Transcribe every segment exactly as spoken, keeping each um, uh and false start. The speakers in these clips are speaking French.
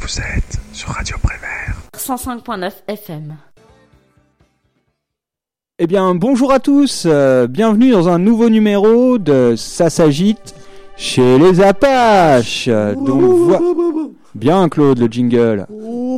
Vous êtes sur Radio Prévert. cent cinq virgule neuf F M. Eh bien, bonjour à tous, euh, bienvenue dans un nouveau numéro de Ça s'agite chez les Apaches. Euh, donc, vo- Bien, Claude, le jingle.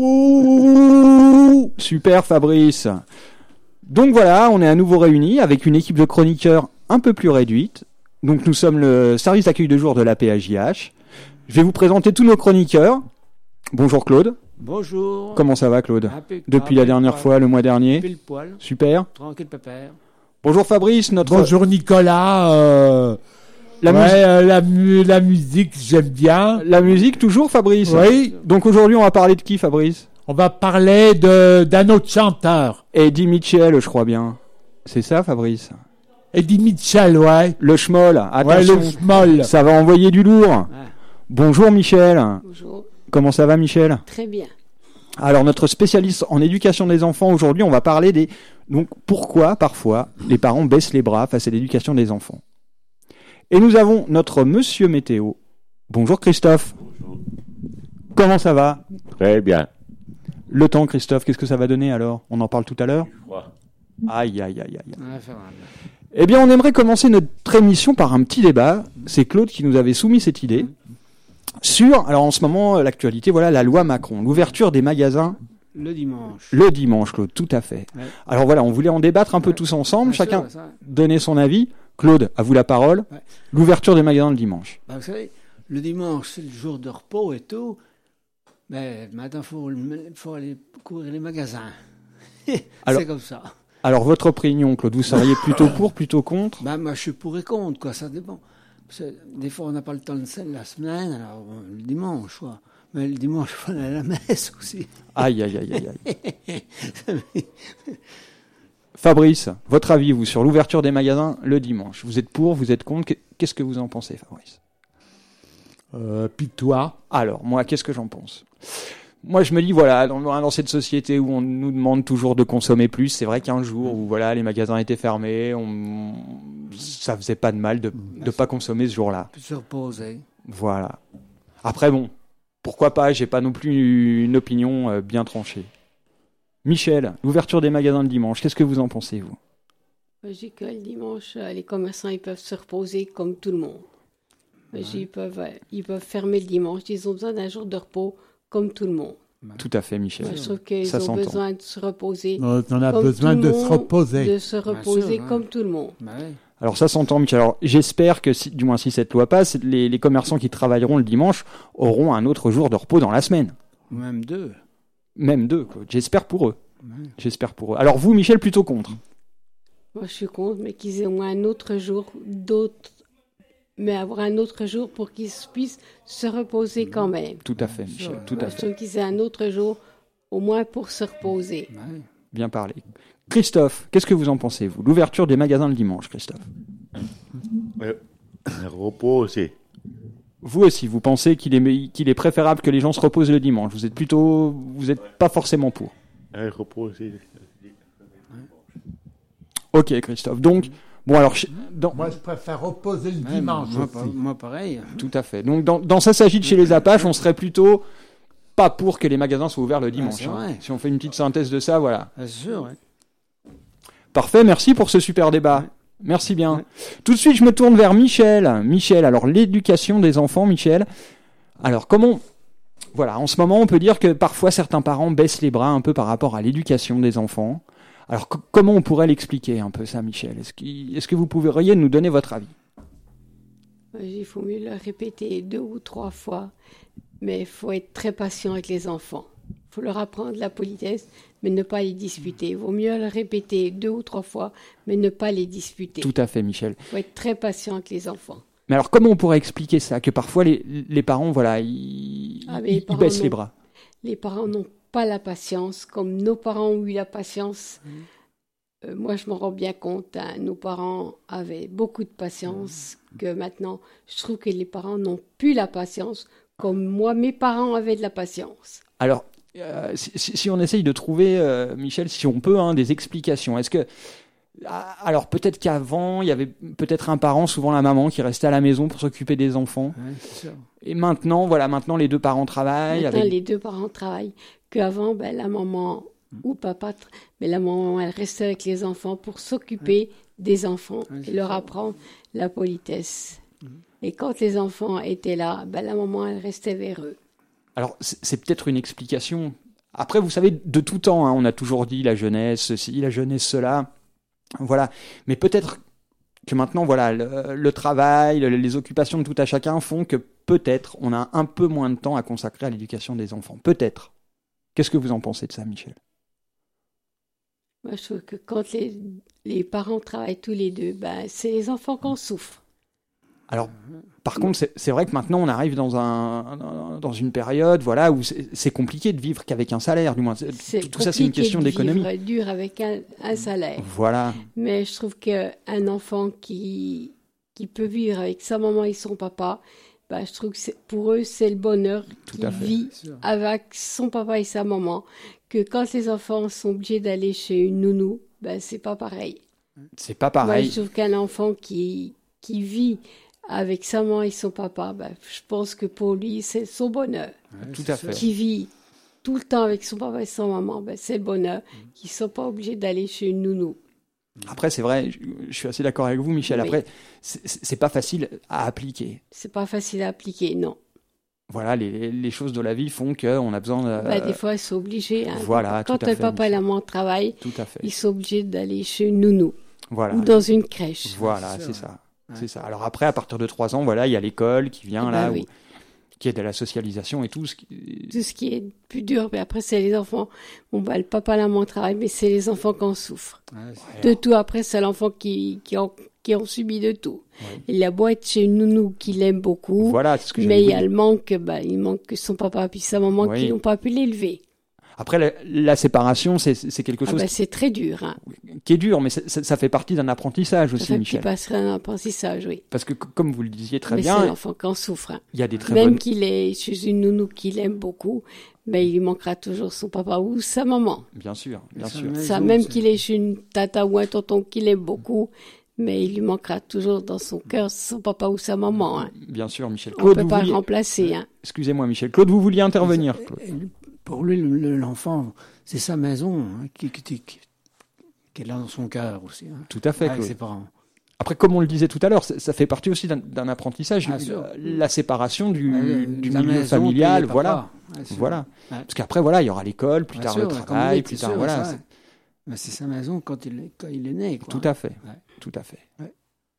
Super, Fabrice. Donc voilà, on est à nouveau réunis avec une équipe de chroniqueurs un peu plus réduite. Donc nous sommes le service d'accueil de jour de l'A P A J H. Je vais vous présenter tous nos chroniqueurs. Bonjour Claude. Bonjour. Comment ça va Claude? Impeccable. Depuis la dernière Pile fois, le mois dernier. Pile poil. Super. Tranquille pépère. Bonjour Fabrice, notre... Bonjour Nicolas. Euh... La, ouais, musique... euh, la, mu- la musique, j'aime bien. la musique toujours Fabrice? Oui. Donc aujourd'hui on va parler de qui Fabrice? On va parler de d'un autre chanteur. Eddie Mitchell, je crois bien. C'est ça Fabrice? Eddie Mitchell, ouais. Le schmoll, attention. Ouais, le schmoll. Ça va envoyer du lourd. Ouais. Bonjour Michel. Bonjour. Comment ça va Michel? Très bien. Alors notre spécialiste en éducation des enfants aujourd'hui, on va parler des donc pourquoi parfois les parents baissent les bras face à l'éducation des enfants. Et nous avons notre monsieur météo. Bonjour Christophe. Bonjour. Comment ça va? Très bien. Le temps Christophe, qu'est-ce que ça va donner alors? On en parle tout à l'heure? Froid. Aïe aïe aïe aïe. Ouais, favorable. Eh bien on aimerait commencer notre émission par un petit débat. C'est Claude qui nous avait soumis cette idée. Sur, alors en ce moment, l'actualité, voilà, la loi Macron, l'ouverture des magasins Le dimanche. le dimanche, Claude, tout à fait. Ouais. Alors voilà, on voulait en débattre un peu Ouais. tous ensemble, Ouais, chacun ça, ça. donner son avis. Claude, à vous la parole. Ouais. L'ouverture des magasins le dimanche. Bah, vous savez, le dimanche, c'est le jour de repos et tout. Mais maintenant, il faut, faut aller courir les magasins. Alors- c'est comme ça. Alors votre opinion, Claude, vous seriez plutôt pour, plutôt contre? Bah, moi, je suis pour et contre, quoi. Ça dépend. Parce que des fois, on n'a pas le temps de scène la semaine, alors euh, le dimanche, quoi. Mais le dimanche, il faut aller à la messe aussi. Aïe, aïe, aïe, aïe, aïe. Fabrice, votre avis, vous, sur l'ouverture des magasins le dimanche? Vous êtes pour, vous êtes contre? Qu'est-ce que vous en pensez, Fabrice? Euh, puis toi. Alors, moi, qu'est-ce que j'en pense? Moi, je me dis, voilà, dans, dans cette société où on nous demande toujours de consommer plus, c'est vrai qu'un jour où voilà, les magasins étaient fermés, on... ça faisait pas de mal de ne pas consommer ce jour-là. Puis se reposer. Voilà. Après, bon, pourquoi pas, j'ai pas non plus une opinion euh, bien tranchée. Michel, l'ouverture des magasins le dimanche, qu'est-ce que vous en pensez, vous? Je dis que le dimanche, euh, les commerçants ils peuvent se reposer comme tout le monde. Je dis, Ils, peuvent, euh, ils peuvent fermer le dimanche. Ils ont besoin d'un jour de repos comme tout le monde. Tout à fait, Michel. Moi, je trouve qu'ils Ça ont s'entend. besoin de se reposer. On a comme besoin tout le de se monde, reposer. De se reposer sûr, ouais. comme tout le monde. Bah, ouais. Alors ça s'entend, Michel. Alors j'espère que, si, du moins si cette loi passe, les, les commerçants qui travailleront le dimanche auront un autre jour de repos dans la semaine. Ou même deux. Même deux, quoi. J'espère pour eux. Ouais. J'espère pour eux. Alors vous, Michel, plutôt contre? Moi, je suis contre, mais qu'ils aient au moins un autre jour d'autres. Mais avoir un autre jour pour qu'ils puissent se reposer quand même. Tout à fait, Michel. Sûr. Tout à Moi, je fait. trouve qu'ils aient un autre jour, au moins pour se reposer. Ouais. Bien parlé. Christophe, qu'est-ce que vous en pensez, vous? L'ouverture des magasins le dimanche, Christophe. Euh, reposer. Vous aussi, vous pensez qu'il est, qu'il est préférable que les gens se reposent le dimanche. Vous êtes plutôt, vous n'êtes pas forcément pour. Euh, reposer. Ok, Christophe. Donc, bon alors, ch- dans, Moi, je préfère reposer le Ouais, dimanche moi, aussi. moi, pareil. tout à fait. Donc, dans, dans ça s'agit de chez les Apaches, on serait plutôt pas pour que les magasins soient ouverts le dimanche. c'est hein. vrai. Si on fait une petite synthèse de ça, voilà. Ah, c'est sûr, ouais. Parfait, merci pour ce super débat. Ouais. Merci bien. Ouais. Tout de suite, je me tourne vers Michel. Michel, alors l'éducation des enfants, Michel. Alors comment... Voilà, en ce moment, on peut dire que parfois certains parents baissent les bras un peu par rapport à l'éducation des enfants. Alors co- comment on pourrait l'expliquer un peu ça, Michel? Est-ce, qu'il- est-ce que vous pourriez nous donner votre avis? Il faut mieux le répéter deux ou trois fois, mais il faut être très patient avec les enfants. Il faut leur apprendre la politesse, mais ne pas les disputer. Il vaut mieux le répéter deux ou trois fois, mais ne pas les disputer. Tout à fait, Michel. Il faut être très patient avec les enfants. Mais alors comment on pourrait expliquer ça? Que parfois les, les parents, voilà, ils, Ah, mais ils- les ils parents baissent non. les bras. Les parents n'ont pas la patience, comme nos parents ont eu la patience. Euh, moi, je m'en rends bien compte. Hein. Nos parents avaient beaucoup de patience, que maintenant, je trouve que les parents n'ont plus la patience, comme moi, mes parents avaient de la patience. Alors, euh, si, si- si on essaye de trouver, euh, Michel, si on peut, hein, des explications, est-ce que Ah, alors peut-être qu'avant, il y avait peut-être un parent, souvent la maman, qui restait à la maison pour s'occuper des enfants. Ouais, c'est sûr. Et maintenant, voilà, maintenant les deux parents travaillent. Maintenant, avec... les deux parents travaillent. Qu'avant, ben, la maman ou papa, tra- mais la maman, elle restait avec les enfants pour s'occuper des enfants Ouais, et c'est leur ça. apprendre la politesse. Et quand les enfants étaient là, ben, la maman, elle restait vers eux. Alors c'est, c'est peut-être une explication. Après, vous savez, de tout temps, hein, on a toujours dit la jeunesse, ceci, la jeunesse, cela. Voilà. Mais peut-être que maintenant, voilà, le, le travail, le- les occupations de tout à chacun font que peut-être on a un peu moins de temps à consacrer à l'éducation des enfants. Peut-être. Qu'est-ce que vous en pensez de ça, Michel? Moi, je trouve que quand les, les parents travaillent tous les deux, ben, c'est les enfants qu'on souffre. Alors, par contre, c'est, c'est vrai que maintenant, on arrive dans, un, dans une période voilà, où c'est, c'est compliqué de vivre qu'avec un salaire, du moins. C'est Tout, tout ça, c'est une compliqué question de d'économie. vivre dur avec un, un salaire. Voilà, Mais je trouve qu'un enfant qui, qui peut vivre avec sa maman et son papa, ben, je trouve que c'est- pour eux, c'est le bonheur Tout qu'il à fait. vit C'est sûr. avec son papa et sa maman. Que quand les enfants sont obligés d'aller chez une nounou, ben, c'est pas pareil. c'est pas Moi, pareil. je trouve qu'un enfant qui, qui vit avec sa maman et son papa, ben, je pense que pour lui, c'est son bonheur. Ouais, Tout c'est à sûr. fait. Qui vit tout le temps avec son papa et sa maman, ben, c'est le bonheur. Qu'ils ne sont pas obligés d'aller chez une nounou. Après, c'est vrai, je, je suis assez d'accord avec vous, Michel. Oui. Après, c'est, c'est c'est pas facile à appliquer. C'est pas facile à appliquer, non. Voilà, les, les choses de la vie font qu'on a besoin de... Ben, des fois, ils sont obligés. hein. voilà, Quand tout à le fait, papa et la maman travaillent, Tout à fait. ils sont obligés d'aller chez une nounou Voilà. ou dans une crèche. Voilà, C'est c'est ça, ça. ouais. C'est ça. Alors après, à partir de trois ans, voilà, il y a l'école qui vient Eh là, ben oui. où- qui est de la socialisation et tout. Ce qui... Tout ce qui est plus dur, mais après, c'est les enfants. Bon, ben, le papa et la maman travaillent, mais c'est les enfants qui en souffrent. Ouais, c'est- De tout, après, c'est l'enfant qui, qui, en, qui en subit de tout. Ouais. Il a beau être chez une nounou qui l'aime beaucoup, Voilà, c'est ce que mais j'allais il vous y a dire. le manque, ben, il manque que son papa et sa maman Oui. qui n'ont pas pu l'élever. Après, la, la séparation, c'est, c'est quelque Ah chose ben, c'est très dur, hein. qui est dur, mais c'est- ça, ça fait partie d'un apprentissage Ça aussi, fait qu'il Michel. passerait un apprentissage, oui. Parce que, c- comme vous le disiez très mais c'est bien, l'enfant qui en souffre, hein. il y a des très Même bonnes... qu'il est chez une nounou qu'il aime beaucoup, mais il lui manquera toujours son papa ou sa maman. Bien sûr, bien Ça, sûr. mais- Ça, Maison, même c'est- qu'il est chez une tata ou un tonton qu'il aime beaucoup, mais il lui manquera toujours dans son cœur son papa ou sa maman, hein. Bien sûr, Michel. On Claude, peut vous pas vouliez... le remplacer, hein. Excusez-moi, Michel. Claude, vous vouliez intervenir, Claude. Et lui- Pour lui, le- le- l'enfant, c'est sa maison hein, qui, qui, qui, qui est là dans son cœur aussi. Hein, Tout à fait, avec Claude. ses parents. Après, comme on le disait tout à l'heure, ça, ça fait partie aussi d'un, d'un apprentissage. Bien sûr. La, la séparation du, Ouais, du la milieu maison, familial, puis les voilà. papas. Ouais, c'est Voilà. Ouais. Parce qu'après, voilà, il y aura l'école, plus Bien tard sûr, le ouais, comme travail, vous dites, plus c'est tard, sûr, voilà. ça, c'est- ouais. Mais c'est sa maison quand il, est- quand il est né. Quoi. Tout à fait. Ouais. Tout à fait. Ouais.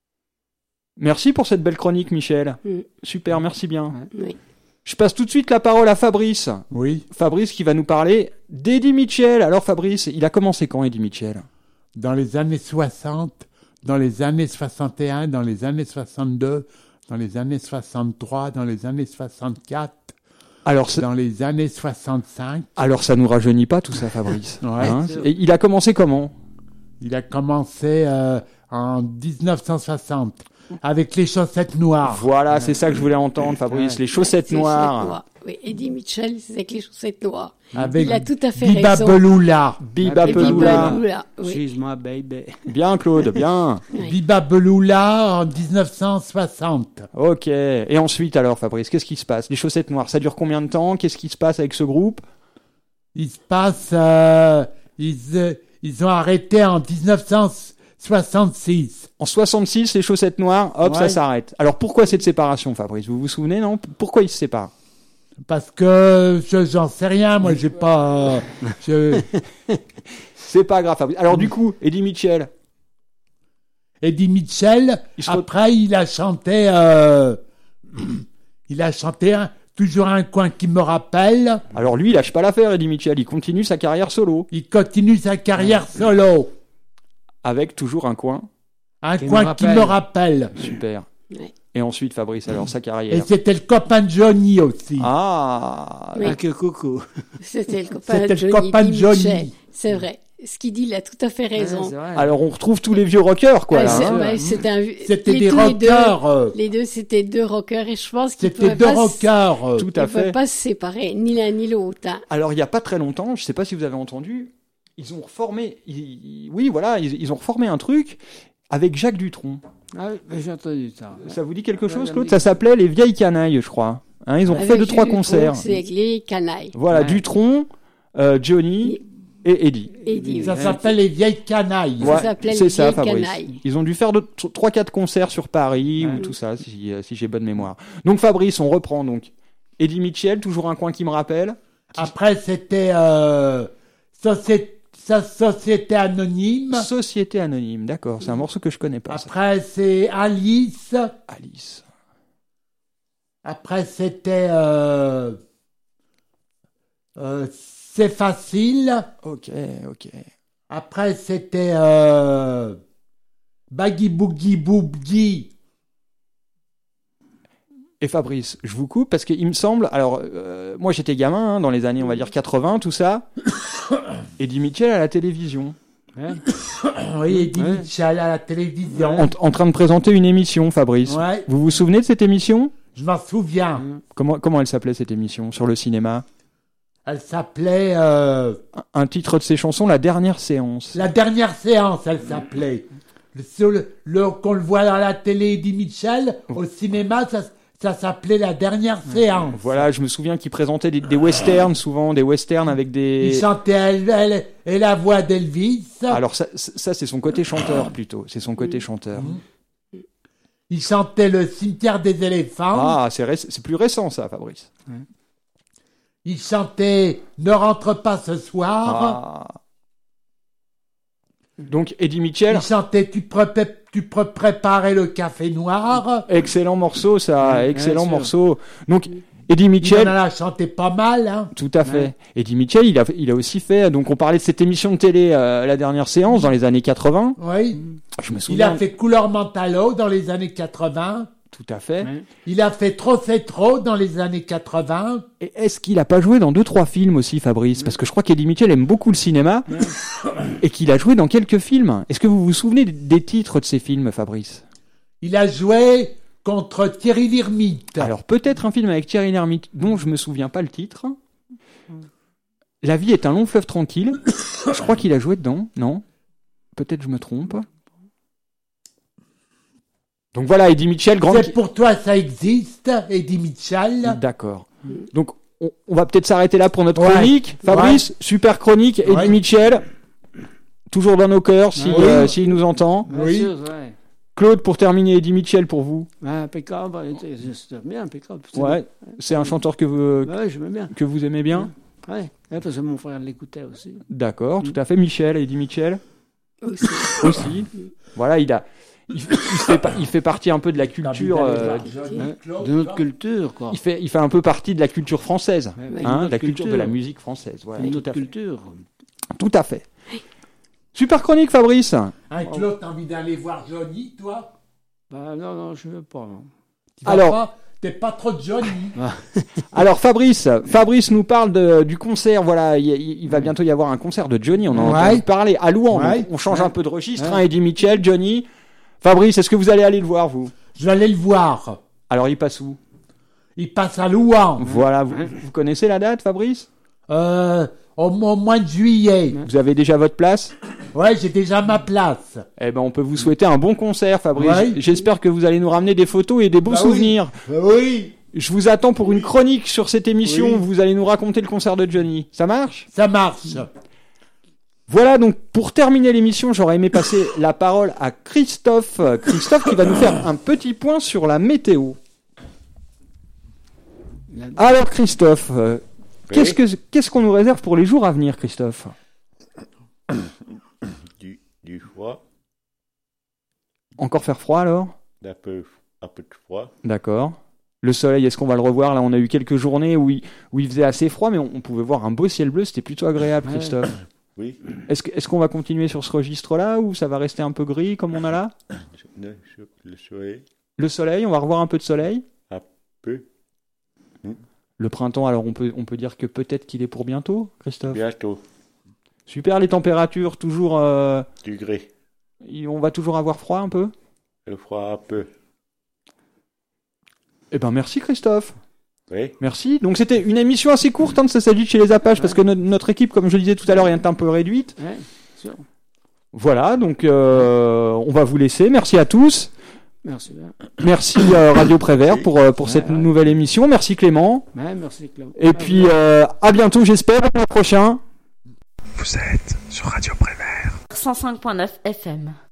Merci pour cette belle chronique, Michel. Mm. Super, merci bien. Ouais. Oui. Je passe tout de suite la parole à Fabrice. Oui, Fabrice qui va nous parler d'Eddie Mitchell. Alors Fabrice, il a commencé quand, Eddie Mitchell? dans les années soixante, dans les années soixante et un, dans les années soixante-deux, dans les années soixante-trois, dans les années soixante-quatre, Alors, ça- dans les années soixante-cinq. alors ça nous rajeunit pas tout ça, Fabrice. Ouais. Hein Et il a commencé comment? Il a commencé euh, en dix-neuf cent soixante avec les chaussettes noires. Voilà, c'est ça que je voulais entendre, Fabrice. Les chaussettes C'est les noires. Oui, Eddie Mitchell, c'est avec les chaussettes noires. Avec Il a tout à fait Biba raison. Beloula. Biba Et Et Biba Beloula. Beloula, oui. She's my baby. Bien, Claude, bien. Oui. Biba Beloula en dix-neuf cent soixante. Ok. Et ensuite, alors, Fabrice, qu'est-ce qui se passe? Les chaussettes noires, ça dure combien de temps? Qu'est-ce qui se passe avec ce groupe? Il se passe... euh, ils, euh, ils ont arrêté en dix-neuf cent soixante-six. En soixante-six, les chaussettes noires, hop, ça Ouais. s'arrête. Alors, pourquoi cette séparation, Fabrice? Vous vous souvenez, non? Pourquoi ils se séparent? Parce que je, j'en sais rien, moi j'ai pas... euh, je... C'est pas grave, Fabrice. Alors, du coup, Eddie Mitchell, Eddie Mitchell, Il se re- après il a chanté... euh, il a chanté un- toujours un coin qui me rappelle. alors lui, il lâche pas l'affaire, Eddie Mitchell. Il continue sa carrière solo. Il continue sa carrière solo. Avec toujours un coin. Un Qui me coin qui rappelle. me rappelle. Super. Ouais. Et ensuite, Fabrice, alors, sa Et carrière. c'était le copain de Johnny aussi. Ah, Oui. Ah, que coucou. C'était le copain C'était de le Johnny. copain de Eddie Johnny. Mitchell. C'est vrai. Ce qu'il dit, il a tout à fait raison. Ouais, c'est vrai. alors on retrouve tous les vieux rockers, quoi. Ouais, là, c'est- hein. ouais, c'était un- C'était les- des tous les deux- rockers. euh, Les deux, c'était deux rockers et je pense qu'ils C'était pouvaient deux pas, se- rockers. euh. Tout ils à pouvaient fait. pas se séparer, ni l'un ni l'autre, hein. Alors, il y a pas très longtemps, je sais pas si vous avez entendu, ils ont reformé, ils- ils- oui, voilà, ils, ils ont reformé un truc avec Jacques Dutronc. Ah oui, mais j'ai entendu ça. Ça vous dit quelque Ouais, chose, la Claude? musique. Ça s'appelait Les Vieilles Canailles, je crois. Hein, ils ont Avec fait deux, trois Dutronc, concerts. C'est avec les canailles. Voilà, Ouais. Dutronc, euh, Johnny et Eddie. Et dit, Ça s'appelle les vieilles canailles. Ça s'appelait c'est Les ça, Vieilles Fabrice. Canailles. Ils ont dû faire trois quatre concerts sur Paris Ouais. ou tout ça, si, euh, si j'ai bonne mémoire. Donc Fabrice, on reprend donc. Eddie Mitchell, toujours un coin qui me rappelle. Après, c'était euh, société, sa société anonyme. Société Anonyme, d'accord. C'est un morceau que je connais pas. ça. Après, c'est Alice. Alice. Après, c'était euh, euh, C'est facile. Ok, ok. Après, c'était euh, Baggy Boogie Boogie. Et Fabrice, je vous coupe parce qu'il me semble, alors euh, moi j'étais gamin hein, dans les années on va dire quatre-vingts, tout ça. Eddie Mitchell à la télévision, Ouais. Oui, Eddie Ouais. Mitchell à la télévision. en, en train de présenter une émission, Fabrice. Ouais, Vous vous souvenez de cette émission? je m'en souviens. Comment, comment elle s'appelait cette émission sur le cinéma? Elle s'appelait euh, Un titre de ses chansons, La Dernière Séance. La dernière séance, elle s'appelait. Le, sur le, le- qu'on le voit à la télé, Eddie Mitchell, au cinéma, ça, ça s'appelait La dernière séance. Voilà, je me souviens qu'il présentait des, des westerns, souvent des westerns avec Il des... chantait elle, elle, et la voix d'Elvis. Alors ça, ça c'est son côté chanteur plutôt, c'est son côté chanteur. Il chantait Le cimetière des éléphants. Ah, c'est, réc- c'est plus récent ça, Fabrice. Il chantait Ne rentre pas ce soir. Ah. Donc Eddie Mitchell, Il chantait Tu peux, tu peux préparer le café noir. excellent morceau ça, Ouais, excellent bien sûr. morceau. Donc Eddie Il en Mitchell, a chanté pas mal. Hein. tout à fait. Ouais. Eddie Mitchell, il a, il a aussi fait, donc on parlait de cette émission de télé, euh, La Dernière Séance, dans les années quatre-vingts. Oui. Je me Il souviens. a fait Couleur Mentalo dans les années quatre-vingts. Tout à fait. Ouais. Il a fait Trop c'est trop dans les années quatre-vingts. Et est-ce qu'il a pas joué dans deux, trois films aussi, Fabrice? Parce que je crois qu'Eddie Mitchell aime beaucoup le cinéma et qu'il a joué dans quelques films. Est-ce que vous vous souvenez des titres de ces films, Fabrice? Il a joué contre Thierry Lhermitte. Alors peut-être un film avec Thierry Lhermitte dont je me souviens pas le titre. La vie est un long fleuve tranquille. Je crois qu'il a joué dedans, non? Peut-être je me trompe. Donc voilà, Eddie Mitchell, grande... C'est pour toi, ça existe, Eddie Mitchell. D'accord. Donc on, on va peut-être s'arrêter là pour notre Ouais. chronique. Fabrice, super chronique. Eddie Ouais. Mitchell, toujours dans nos cœurs, si, Oui. euh, s'il nous entend. Bien Oui. sûr, ouais. Claude, pour terminer, Eddie Mitchell pour vous. Ouais, impeccable, c'est c'est bien impeccable. C'est Ouais, c'est un chanteur que vous, bien. Ouais, j'aimais bien. que vous aimez bien. Ouais. Ouais, parce que mon frère l'écoutait aussi. D'accord, tout à fait. Michel, Eddie Mitchell Aussi. aussi. Voilà, il a, il, il fait, pa- il fait partie un peu de la culture. euh, De notre culture, quoi. il fait, il fait un peu partie de la culture française, Ouais, ouais, hein, de de la notre culture de la musique française. Voilà, De tout notre à fait. culture. Tout à fait. Super chronique, Fabrice. Hein, Claude, t'as envie d'aller voir Johnny, toi? Bah non, non, je veux pas. Non. Tu vas Alors- pas- T'es pas trop Johnny. Alors Fabrice, Fabrice nous parle de, du concert. Voilà, il, il- il va bientôt y avoir un concert de Johnny. On en a Ouais. entendu parler à Louan. Ouais. Donc on change Ouais. un peu de registre. Ouais. Hein, Eddie Mitchell, Johnny. Fabrice, est-ce que vous allez aller le voir, vous? Je vais aller le voir. Alors il passe où? Il passe à Louan. Voilà, vous, vous connaissez la date, Fabrice? Euh, au, au mois de juillet. Vous avez déjà votre place? Ouais, j'ai déjà ma place. Eh ben, on peut vous souhaiter un bon concert, Fabrice. Ouais. J'espère que vous allez nous ramener des photos et des beaux Bah oui. souvenirs. Euh, Oui, Je vous attends pour une chronique sur cette émission. Oui. Vous allez nous raconter le concert de Johnny. Ça marche? ça marche. Voilà, donc pour terminer l'émission, j'aurais aimé passer la parole à Christophe. Euh, Christophe qui va nous faire un petit point sur la météo. Alors Christophe, euh, qu'est-ce que qu'est-ce qu'on nous réserve pour les jours à venir, Christophe? Du, du froid, Encore faire froid alors? un peu, un peu de froid. D'accord. Le soleil, est-ce qu'on va le revoir? Là, on a eu quelques journées où il, où il faisait assez froid, mais on, on pouvait voir un beau ciel bleu. C'était plutôt agréable, Ouais. Christophe. Oui, Est-ce que- est-ce qu'on va continuer sur ce registre-là ou ça va rester un peu gris comme on a là? le, le soleil, Le soleil, on va revoir un peu de soleil. peu, Le printemps, alors on peut, on peut dire que peut-être qu'il est pour bientôt, Christophe. bientôt, Super, les températures, toujours. euh, du gré, y- on va toujours avoir froid un peu? le froid un peu. Eh ben merci, Christophe. Oui. Merci. Donc c'était une émission assez courte, hein, de ça s'agit de chez les Apaches, parce que no- notre équipe, comme je le disais tout à l'heure, est un peu réduite. Ouais, sûr. Voilà, donc euh, on va vous laisser. Merci à tous. Merci bien. Merci euh, Radio Prévert pour, euh, pour Ouais, cette ouais. nouvelle émission. Merci Clément. Ouais, merci Claude. Et puis euh, à bientôt, j'espère, au mois prochain. Vous êtes sur Radio Prévert. cent cinq virgule neuf F M.